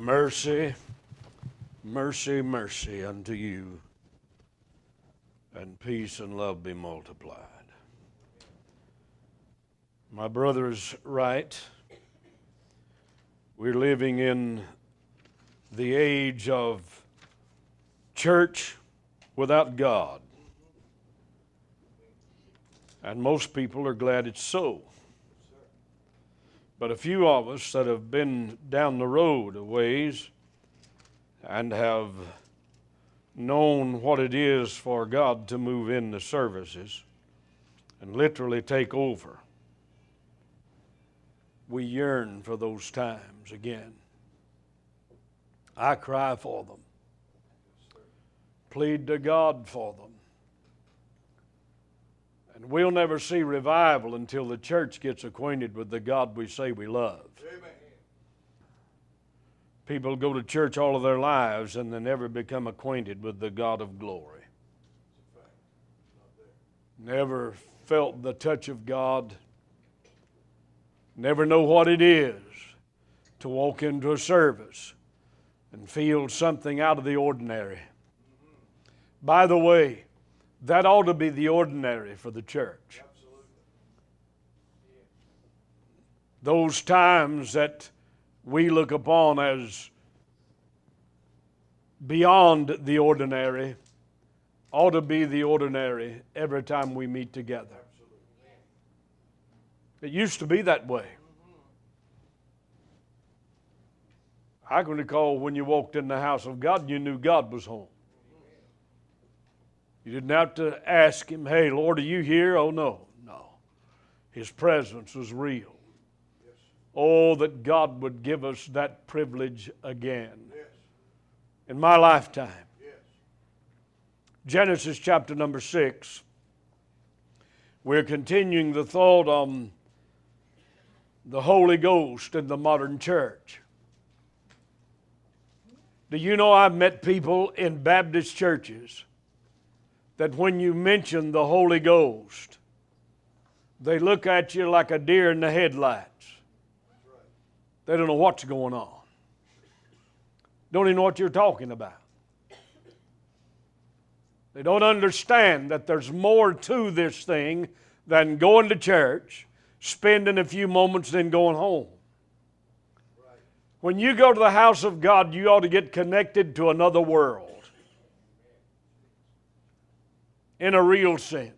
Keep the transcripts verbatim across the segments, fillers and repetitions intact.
Mercy, mercy, mercy unto you, and peace and love be multiplied. My brother is right. We're living in the age of church without God. And most people are glad it's so. But a few of us that have been down the road a ways and have known what it is for God to move in the services and literally take over, we yearn for those times again. I cry for them. Plead to God for them. And we'll never see revival until the church gets acquainted with the God we say we love. Amen. People go to church all of their lives and they never become acquainted with the God of glory. Never felt the touch of God. Never know what it is to walk into a service and feel something out of the ordinary. By the way, that ought to be the ordinary for the church. Absolutely. Those times that we look upon as beyond the ordinary ought to be the ordinary every time we meet together. Absolutely. It used to be that way. I can recall when you walked in the house of God, you knew God was home. You didn't have to ask Him, hey, Lord, are you here? Oh, no, no. His presence was real. Yes. Oh, that God would give us that privilege again. Yes. In my lifetime. Yes. Genesis chapter number six. We're continuing the thought on the Holy Ghost in the modern church. Do you know I've met people in Baptist churches that when you mention the Holy Ghost, they look at you like a deer in the headlights. They don't know what's going on. Don't even know what you're talking about. They don't understand that there's more to this thing than going to church, spending a few moments, then going home. When you go to the house of God, you ought to get connected to another world. In a real sense.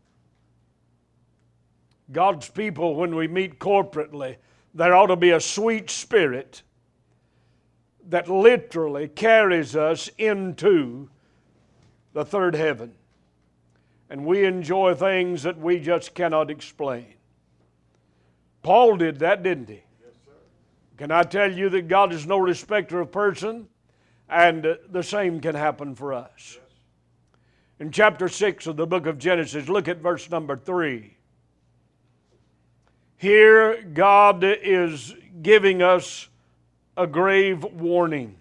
God's people, when we meet corporately, there ought to be a sweet spirit that literally carries us into the third heaven. And we enjoy things that we just cannot explain. Paul did that, didn't he? Yes, sir. Can I tell you that God is no respecter of person? And the same can happen for us. Yes. In chapter six of the book of Genesis, look at verse number three. Here God is giving us a grave warning.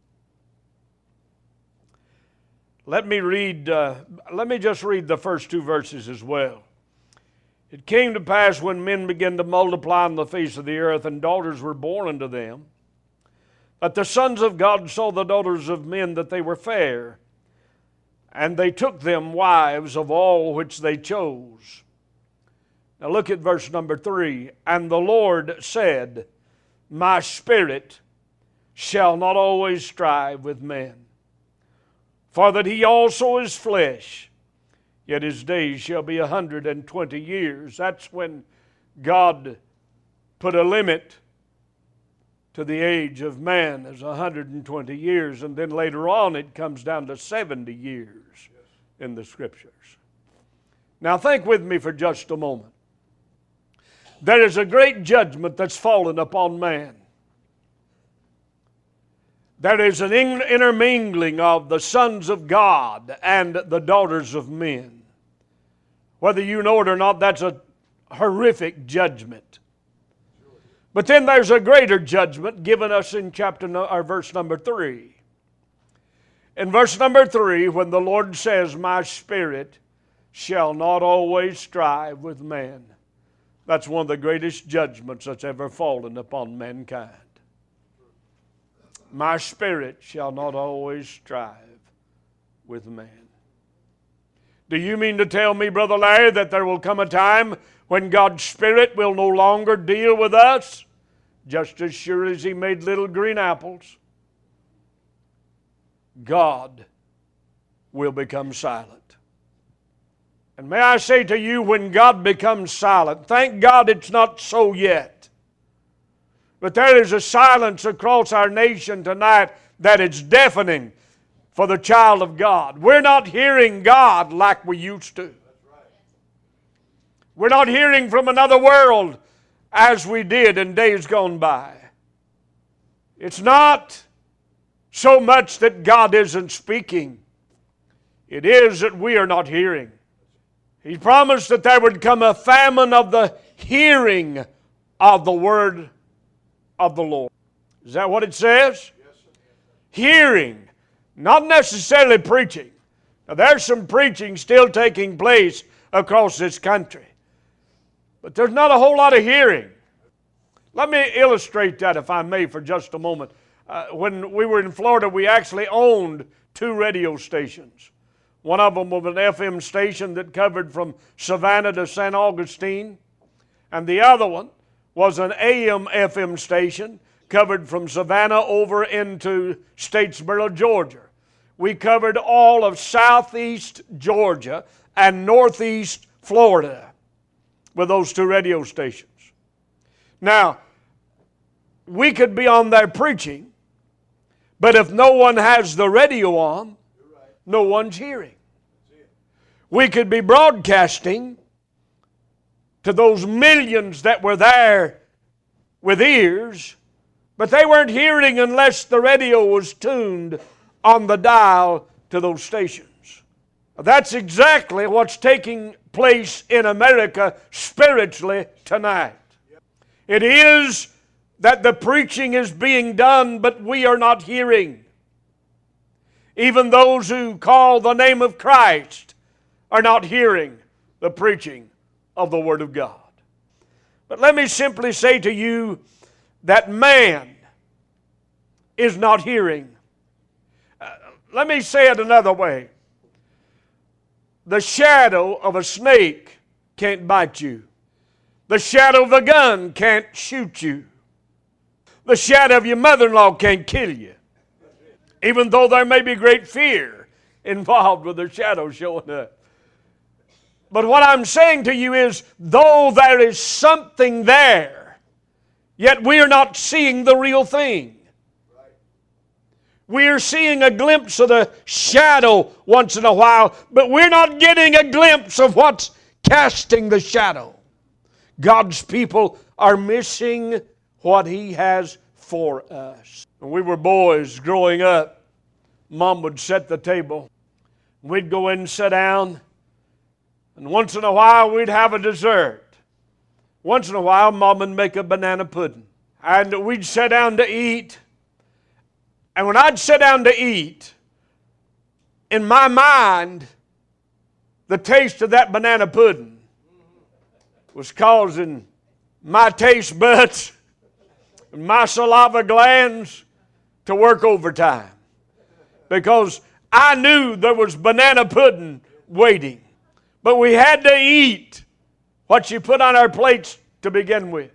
Let me read, uh, let me just read the first two verses as well. It came to pass when men began to multiply on the face of the earth, and daughters were born unto them, that the sons of God saw the daughters of men that they were fair, and they took them wives of all which they chose. Now look at verse number three. And the Lord said, my spirit shall not always strive with men, for that he also is flesh, yet his days shall be a hundred and twenty years. That's when God put a limit to the age of man as one hundred twenty years, and then later on it comes down to seventy years in the Scriptures. Now think with me for just a moment. There is a great judgment that's fallen upon man. There is an intermingling of the sons of God and the daughters of men. Whether you know it or not, that's a horrific judgment. But then there's a greater judgment given us in chapter no, or verse number three. In verse number three, when the Lord says, my spirit shall not always strive with man. That's one of the greatest judgments that's ever fallen upon mankind. My spirit shall not always strive with man. Do you mean to tell me, Brother Larry, that there will come a time when God's Spirit will no longer deal with us? Just as sure as He made little green apples, God will become silent. And may I say to you, when God becomes silent, thank God it's not so yet. But there is a silence across our nation tonight that is deafening for the child of God. We're not hearing God like we used to. We're not hearing from another world as we did in days gone by. It's not so much that God isn't speaking. It is that we are not hearing. He promised that there would come a famine of the hearing of the word of the Lord. Is that what it says? Yes, sir. Hearing, not necessarily preaching. Now, there's some preaching still taking place across this country, but there's not a whole lot of hearing. Let me illustrate that, if I may, for just a moment. Uh, when we were in Florida, we actually owned two radio stations. One of them was an F M station that covered from Savannah to Saint Augustine, and the other one was an A M F M station covered from Savannah over into Statesboro, Georgia. We covered all of southeast Georgia and northeast Florida with those two radio stations. Now, we could be on there preaching, but if no one has the radio on, no one's hearing. We could be broadcasting to those millions that were there with ears, but they weren't hearing unless the radio was tuned on the dial to those stations. That's exactly what's taking place in America spiritually tonight. It is that the preaching is being done, but we are not hearing. Even those who call the name of Christ are not hearing the preaching of the Word of God. But let me simply say to you that man is not hearing. Uh, let me say it another way. The shadow of a snake can't bite you. The shadow of a gun can't shoot you. The shadow of your mother-in-law can't kill you. Even though there may be great fear involved with the shadow showing up. But what I'm saying to you is, though there is something there, yet we are not seeing the real thing. We are seeing a glimpse of the shadow once in a while, but we're not getting a glimpse of what's casting the shadow. God's people are missing what He has for us. When we were boys growing up, Mom would set the table. We'd go in and sit down, and once in a while we'd have a dessert. Once in a while Mom would make a banana pudding. And we'd sit down to eat. And when I'd sit down to eat, in my mind, the taste of that banana pudding was causing my taste buds and my saliva glands to work overtime. Because I knew there was banana pudding waiting. But we had to eat what she put on our plates to begin with.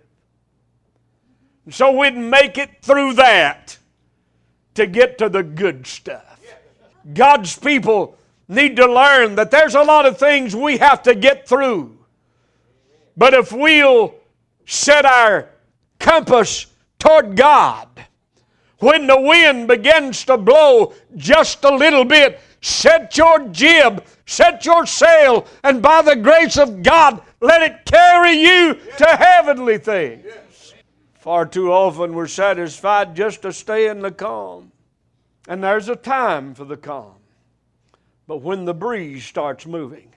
And so we'd make it through that to get to the good stuff. God's people need to learn that there's a lot of things we have to get through. But if we'll set our compass toward God, when the wind begins to blow just a little bit, set your jib, set your sail, and by the grace of God, let it carry you to heavenly things. Far too often we're satisfied just to stay in the calm. And there's a time for the calm. But when the breeze starts moving,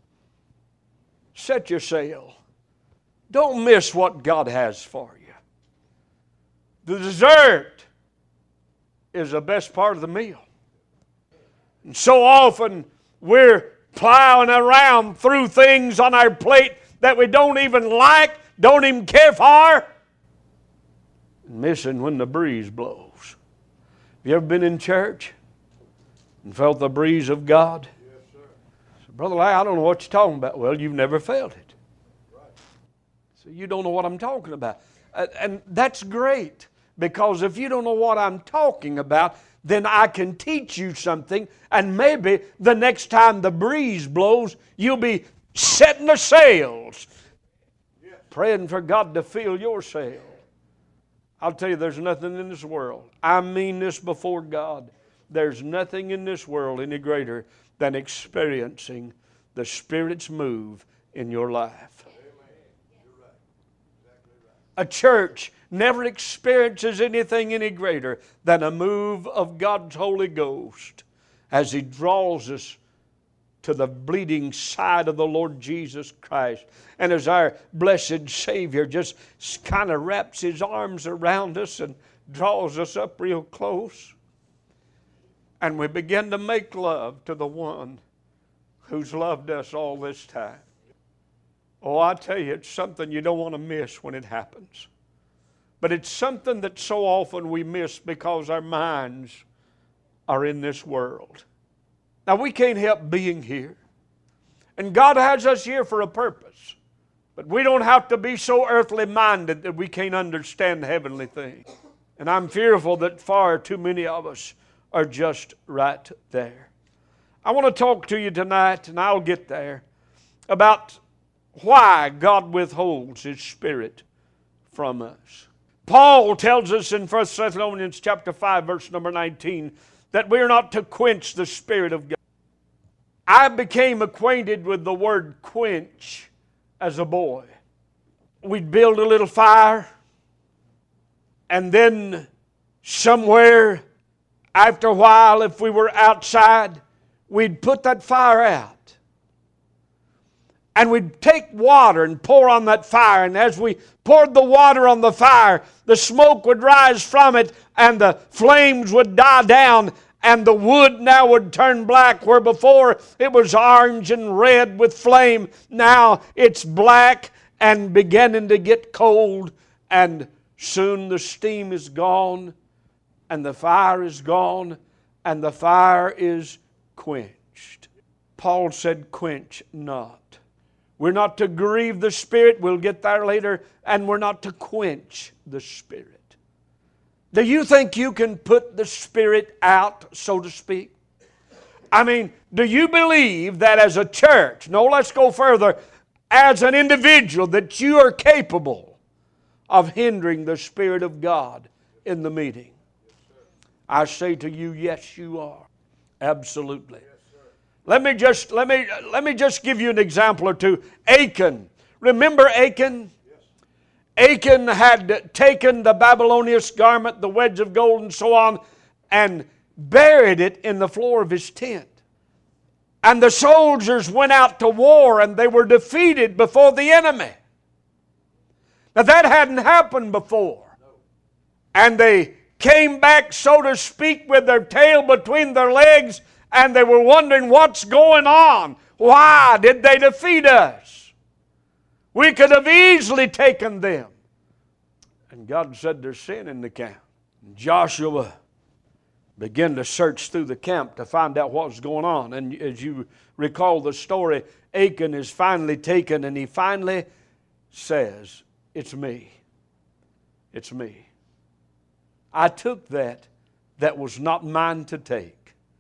set your sail. Don't miss what God has for you. The dessert is the best part of the meal. And so often we're plowing around through things on our plate that we don't even like, don't even care for, missing when the breeze blows. you ever been in church and felt the breeze of God? Yes, sir. So, Brother Larry, I don't know what you're talking about. Well, you've never felt it. Right. So you don't know what I'm talking about. Uh, and that's great, because if you don't know what I'm talking about, then I can teach you something, and maybe the next time the breeze blows, you'll be setting the sails, Yes. praying for God to fill your sail. I'll tell you, there's nothing in this world. I mean this before God. There's nothing in this world any greater than experiencing the Spirit's move in your life. A church never experiences anything any greater than a move of God's Holy Ghost as He draws us to the bleeding side of the Lord Jesus Christ. And as our blessed Savior just kind of wraps His arms around us and draws us up real close. And we begin to make love to the one who's loved us all this time. Oh, I tell you, it's something you don't want to miss when it happens. But it's something that so often we miss because our minds are in this world. Now, we can't help being here. And God has us here for a purpose. But we don't have to be so earthly minded that we can't understand heavenly things. And I'm fearful that far too many of us are just right there. I want to talk to you tonight, and I'll get there, about why God withholds His Spirit from us. Paul tells us in First Thessalonians chapter five, verse number nineteen, that we are not to quench the Spirit of God. I became acquainted with the word quench as a boy. We'd build a little fire, and then somewhere after a while, if we were outside, we'd put that fire out. And we'd take water and pour on that fire. And as we poured the water on the fire, the smoke would rise from it, and the flames would die down, and the wood now would turn black, where before it was orange and red with flame. Now it's black and beginning to get cold, and soon the steam is gone, and the fire is gone, and the fire is quenched. Paul said, quench not. We're not to grieve the Spirit, we'll get there later, and we're not to quench the Spirit. Do you think you can put the Spirit out, so to speak? I mean, do you believe that as a church, no, let's go further, as an individual, that you are capable of hindering the Spirit of God in the meeting? I say to you, yes, you are. Absolutely. Let me just let me let me just give you an example or two. Achan. Remember Achan? Achan had taken the Babylonian garment, the wedge of gold and so on, and buried it in the floor of his tent. And the soldiers went out to war, and they were defeated before the enemy. Now that hadn't happened before. And they came back, so to speak, with their tail between their legs, and they were wondering what's going on. Why did they defeat us? We could have easily taken them. And God said there's sin in the camp. And Joshua began to search through the camp to find out what was going on. And as you recall the story, Achan is finally taken, and he finally says, it's me. It's me. I took that that was not mine to take.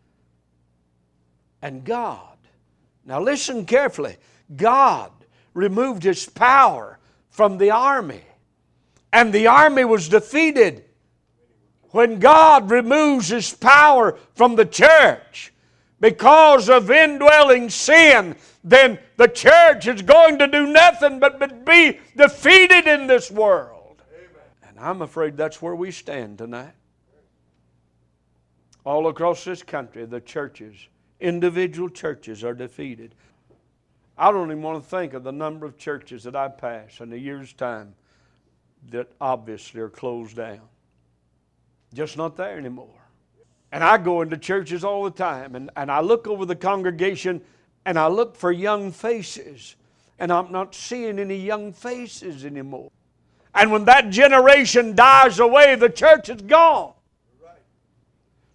And God, now listen carefully, God removed His power from the army. And the army was defeated. When God removes His power from the church because of indwelling sin, then the church is going to do nothing but be defeated in this world. Amen. And I'm afraid that's where we stand tonight. All across this country, the churches, individual churches are defeated. I don't even want to think of the number of churches that I pass in a year's time that obviously are closed down. Just not there anymore. And I go into churches all the time, and, and I look over the congregation, and I look for young faces, and I'm not seeing any young faces anymore. And when that generation dies away, the church is gone.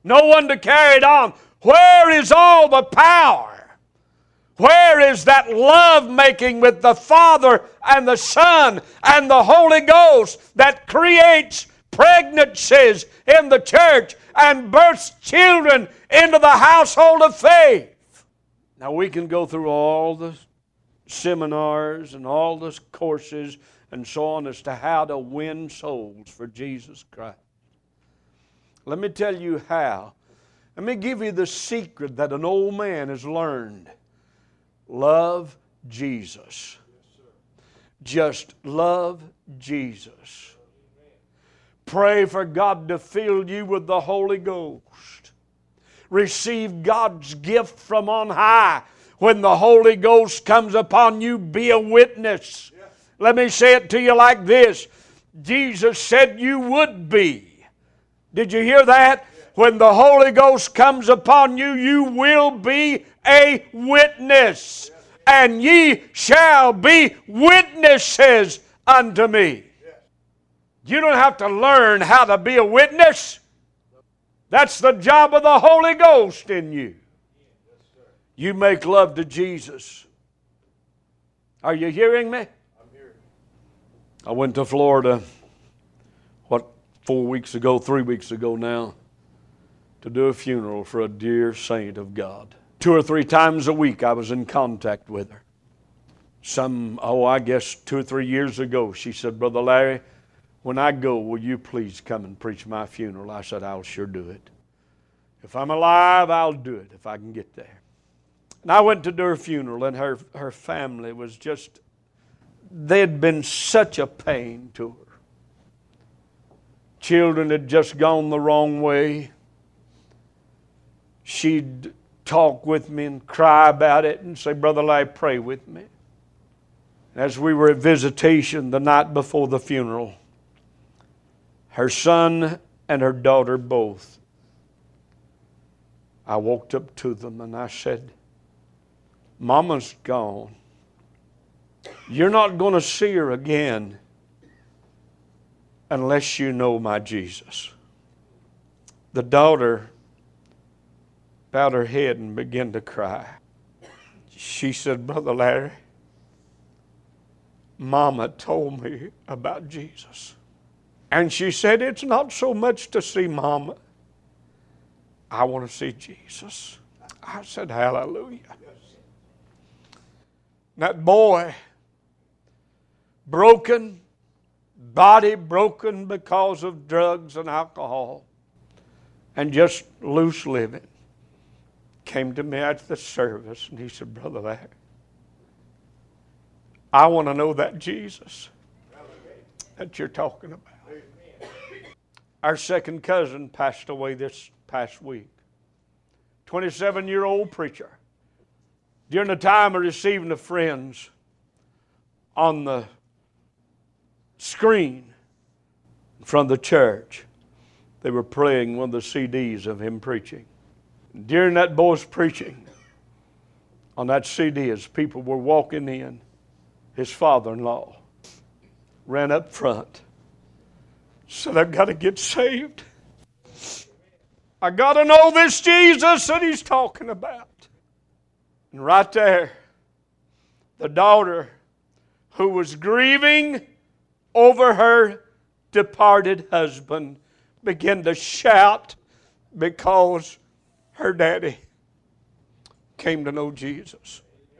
No one to carry it on. Where is all the power? Where is that love making with the Father and the Son and the Holy Ghost that creates pregnancies in the church and births children into the household of faith? Now we can go through all the seminars and all the courses and so on as to how to win souls for Jesus Christ. Let me tell you how. Let me give you the secret that an old man has learned. Love Jesus. Just love Jesus. Pray for God to fill you with the Holy Ghost. Receive God's gift from on high. When the Holy Ghost comes upon you, be a witness. Let me say it to you like this. Jesus said you would be. Did you hear that? When the Holy Ghost comes upon you, you will be a witness. And ye shall be witnesses unto me. You don't have to learn how to be a witness. That's the job of the Holy Ghost in you. You make love to Jesus. Are you hearing me? I'm hearing. I went to Florida, what, four weeks ago, three weeks ago now, to do a funeral for a dear saint of God. Two or three times a week I was in contact with her. Some, oh, I guess two or three years ago, she said, Brother Larry, when I go, will you please come and preach my funeral? I said, I'll sure do it. If I'm alive, I'll do it if I can get there. And I went to do her funeral, and her, her family was just, they had been such a pain to her. Children had just gone the wrong way. She'd talk with me and cry about it and say, Brother Larry, pray with me. As we were at visitation the night before the funeral, her son and her daughter both, I walked up to them and I said, Mama's gone. You're not going to see her again unless you know my Jesus. The daughter bowed her head and began to cry. She said, Brother Larry, Mama told me about Jesus. And she said, it's not so much to see Mama. I want to see Jesus. I said, hallelujah. That boy, broken, body broken because of drugs and alcohol and just loose living, came to me at the service and he said, Brother Larry, I want to know that Jesus that you're talking about. Our second cousin passed away this past week. twenty-seven-year-old preacher. During the time of receiving the friends on the screen from the church, they were playing one of the C Ds of him preaching. During that boy's preaching, on that C D, as people were walking in, his father-in-law ran up front, said, I've got to get saved. I got to know this Jesus that he's talking about. And right there, the daughter who was grieving over her departed husband began to shout because her daddy came to know Jesus.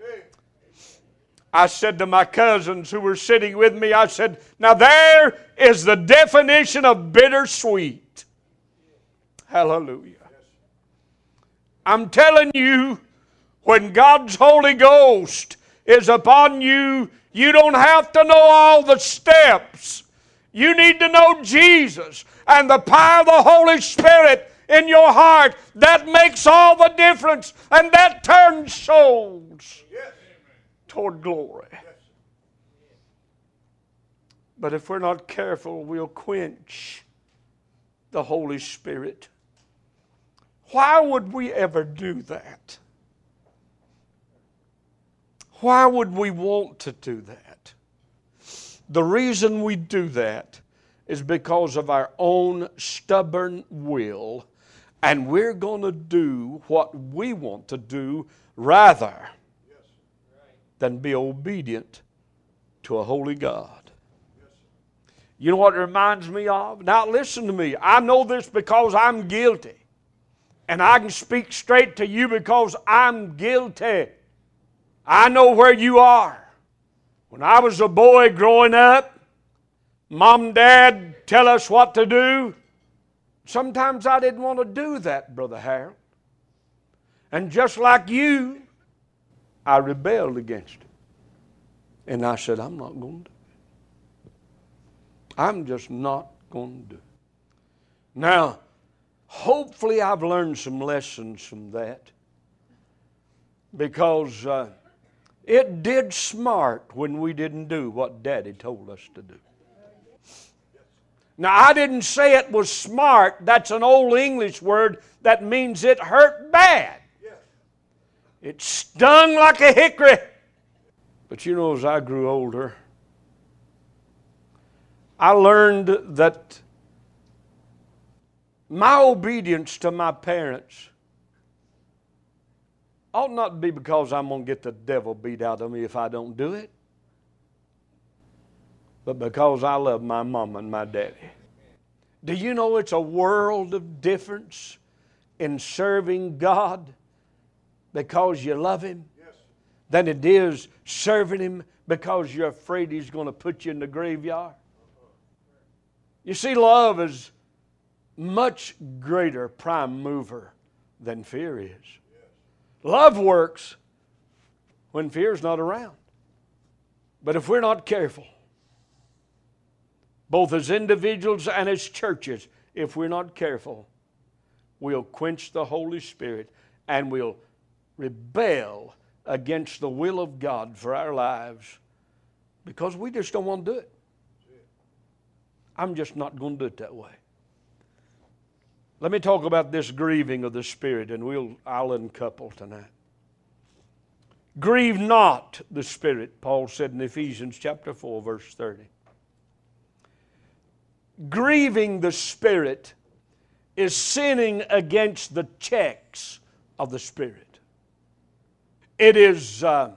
I said to my cousins who were sitting with me, I said, now there is the definition of bittersweet. Hallelujah. I'm telling you, when God's Holy Ghost is upon you, you don't have to know all the steps. You need to know Jesus and the power of the Holy Spirit in your heart. That makes all the difference, and that turns souls toward glory. But if we're not careful, we'll quench the Holy Spirit. Why would we ever do that? Why would we want to do that? The reason we do that is because of our own stubborn will And we're going to do what we want to do rather than be obedient to a holy God. You know what it reminds me of? Now listen to me. I know this because I'm guilty. And I can speak straight to you because I'm guilty. I know where you are. When I was a boy growing up, Mom and Dad tell us what to do. Sometimes I didn't want to do that, Brother Harold. And just like you, I rebelled against it. And I said, I'm not going to do it. I'm just not going to do it. Now, hopefully I've learned some lessons from that. Because uh, it did smart when we didn't do what Daddy told us to do. Now, I didn't say it was smart. That's an old English word that means it hurt bad. It stung like a hickory. But you know, as I grew older, I learned that my obedience to my parents ought not be because I'm going to get the devil beat out of me if I don't do it, but because I love my mom and my daddy. Do you know it's a world of difference in serving God because you love Him than it is serving Him because you're afraid He's going to put you in the graveyard? You see, love is much greater prime mover than fear is. Love works when fear's not around. But if we're not careful, both as individuals and as churches, if we're not careful, we'll quench the Holy Spirit and we'll rebel against the will of God for our lives because we just don't want to do it. I'm just not going to do it that way. Let me talk about this grieving of the Spirit, and we'll, I'll uncouple tonight. Grieve not the Spirit, Paul said in Ephesians chapter four, verse thirty. Grieving the Spirit is sinning against the checks of the Spirit. It is uh,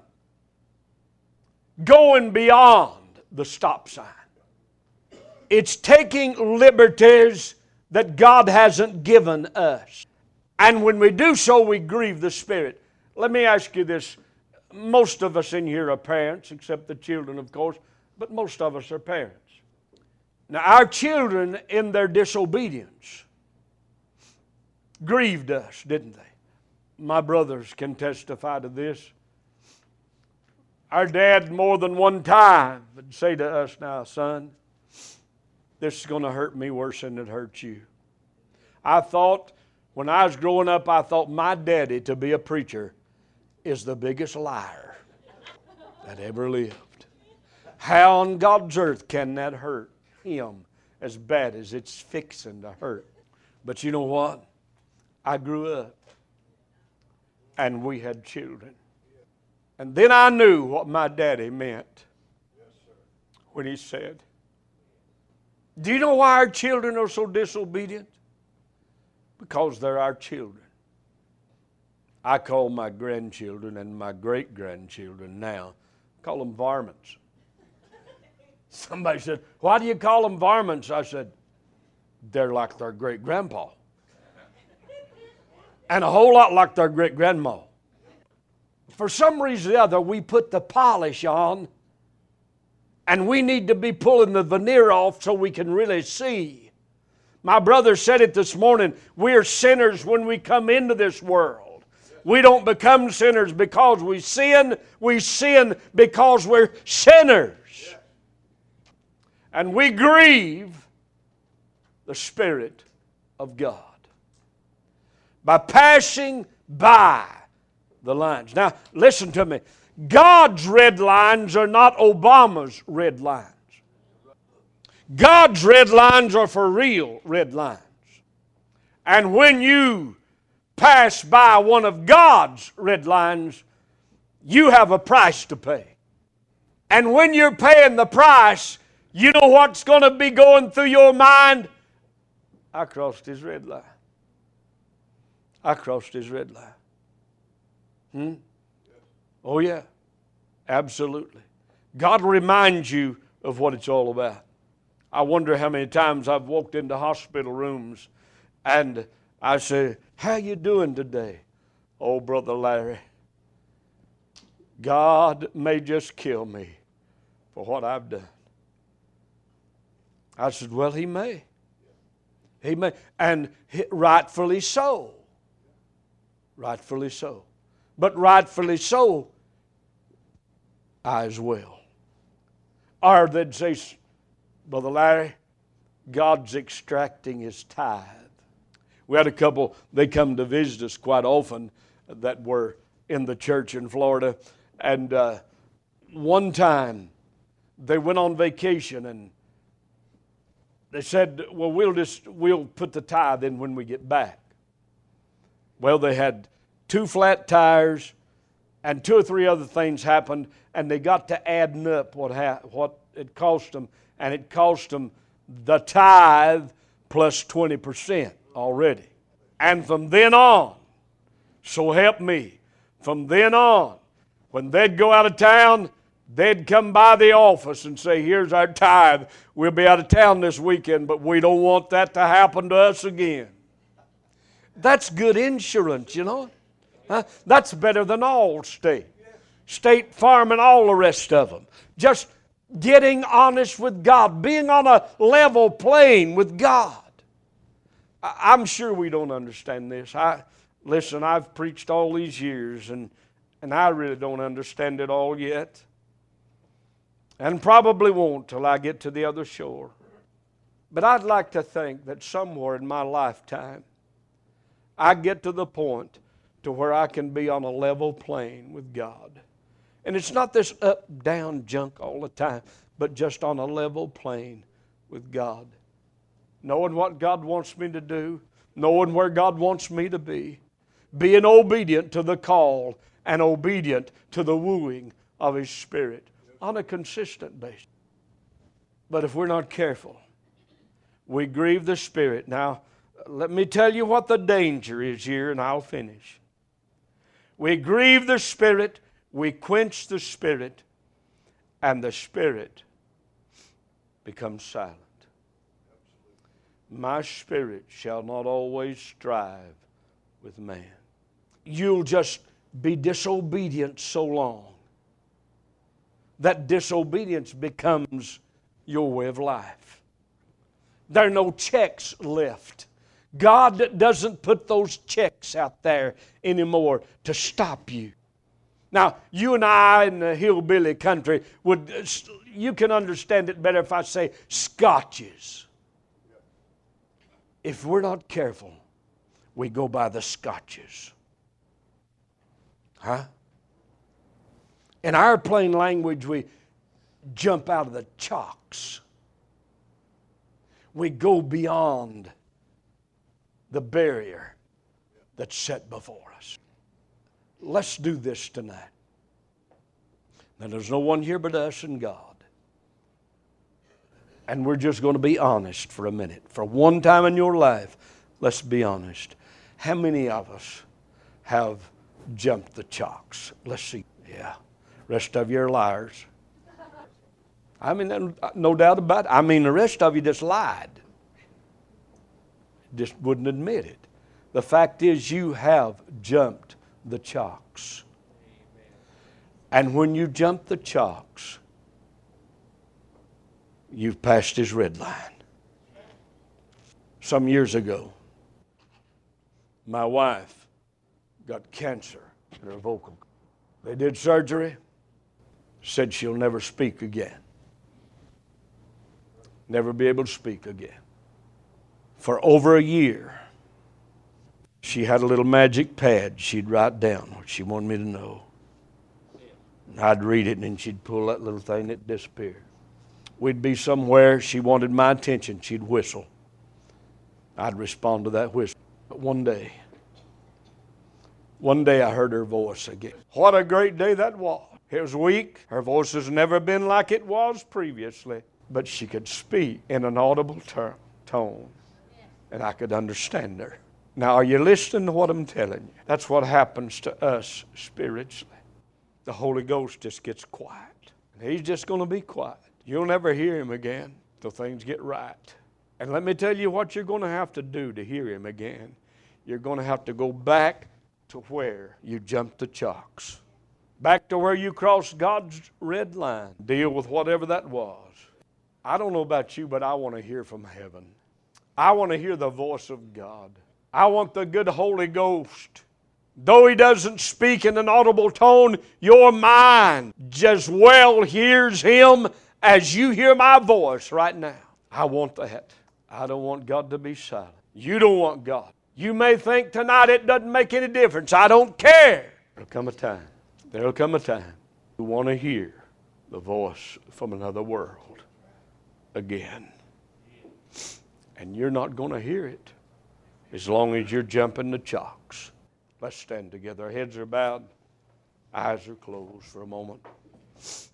going beyond the stop sign. It's taking liberties that God hasn't given us. And when we do so, we grieve the Spirit. Let me ask you this. Most of us in here are parents, except the children, of course, but most of us are parents. Now, our children, in their disobedience, grieved us, didn't they? My brothers can testify to this. Our dad, more than one time, would say to us, now, son, this is going to hurt me worse than it hurts you. I thought, when I was growing up, I thought my daddy to be a preacher is the biggest liar that ever lived. How on God's earth can that hurt him as bad as it's fixing to hurt? But you know what? I grew up and we had children. And then I knew what my daddy meant when he said, do you know why our children are so disobedient? Because they're our children. I call my grandchildren and my great-grandchildren now, call them varmints. Somebody said, why do you call them varmints? I said, they're like their great-grandpa. And a whole lot like their great-grandma. For some reason or the other, we put the polish on, and we need to be pulling the veneer off so we can really see. My brother said it this morning, we're sinners when we come into this world. We don't become sinners because we sin. We sin because we're sinners. And we grieve the Spirit of God by passing by the lines. Now, listen to me. God's red lines are not Obama's red lines. God's red lines are for real red lines. And when you pass by one of God's red lines, you have a price to pay. And when you're paying the price, you know what's going to be going through your mind? I crossed His red line. I crossed his red line. Hmm? Oh, yeah. Absolutely. God reminds you of what it's all about. I wonder how many times I've walked into hospital rooms and I say, how you doing today? Oh, Brother Larry, God may just kill me for what I've done. I said, well, He may. He may. And rightfully so. Rightfully so. But rightfully so, I as well. Or they'd say, Brother Larry, God's extracting His tithe. We had a couple, they come to visit us quite often that were in the church in Florida. And uh, one time they went on vacation and they said, well, we'll just, we'll put the tithe in when we get back. Well, they had two flat tires and two or three other things happened, and they got to adding up what, ha- what it cost them, and it cost them the tithe plus twenty percent already. And from then on, so help me, from then on, when they'd go out of town, they'd come by the office and say, here's our tithe. We'll be out of town this weekend, but we don't want that to happen to us again. That's good insurance, you know. Huh? That's better than Allstate, State Farm, and all the rest of them. Just getting honest with God, being on a level plane with God. I'm sure we don't understand this. I listen, I've preached all these years, and, and I really don't understand it all yet. And probably won't till I get to the other shore. But I'd like to think that somewhere in my lifetime, I get to the point to where I can be on a level plane with God. And it's not this up-down junk all the time, but just on a level plane with God. Knowing what God wants me to do, knowing where God wants me to be, being obedient to the call and obedient to the wooing of His Spirit on a consistent basis. But if we're not careful, we grieve the Spirit. Now, let me tell you what the danger is here, and I'll finish. We grieve the Spirit, we quench the Spirit, and the Spirit becomes silent. My spirit shall not always strive with man. You'll just be disobedient so long that disobedience becomes your way of life. There are no checks left. God doesn't put those checks out there anymore to stop you. Now, you and I in the hillbilly country, would you can understand it better if I say scotches. If we're not careful, we go by the scotches. Huh? In our plain language, we jump out of the chocks. We go beyond the barrier that's set before us. Let's do this tonight. Now, there's no one here but us and God. And we're just going to be honest for a minute. For one time in your life, let's be honest. How many of us have jumped the chocks? Let's see. Yeah. Rest of you are liars. I mean, no doubt about it. I mean, the rest of you just lied. Just wouldn't admit it. The fact is, you have jumped the chocks. And when you jump the chocks, you've passed His red line. Some years ago, my wife got cancer in her vocal. They did surgery, said she'll never speak again. Never be able to speak again. For over a year, she had a little magic pad she'd write down what she wanted me to know. And I'd read it, and then she'd pull that little thing, and it'd disappear. We'd be somewhere, she wanted my attention, she'd whistle. I'd respond to that whistle. But one day, one day I heard her voice again. What a great day that was. It was weak. Her voice has never been like it was previously. But she could speak in an audible ter- tone. And I could understand her. Now, are you listening to what I'm telling you? That's what happens to us spiritually. The Holy Ghost just gets quiet. And He's just going to be quiet. You'll never hear Him again till things get right. And let me tell you what you're going to have to do to hear Him again. You're going to have to go back to where you jumped the chocks. Back to where you crossed God's red line. Deal with whatever that was. I don't know about you, but I want to hear from heaven. I want to hear the voice of God. I want the good Holy Ghost. Though He doesn't speak in an audible tone, your mind just well hears Him as you hear my voice right now. I want that. I don't want God to be silent. You don't want God. You may think tonight it doesn't make any difference. I don't care. There'll come a time. There'll come a time you want to hear the voice from another world again. And you're not going to hear it as long as you're jumping the chocks. Let's stand together. Our heads are bowed. Eyes are closed for a moment.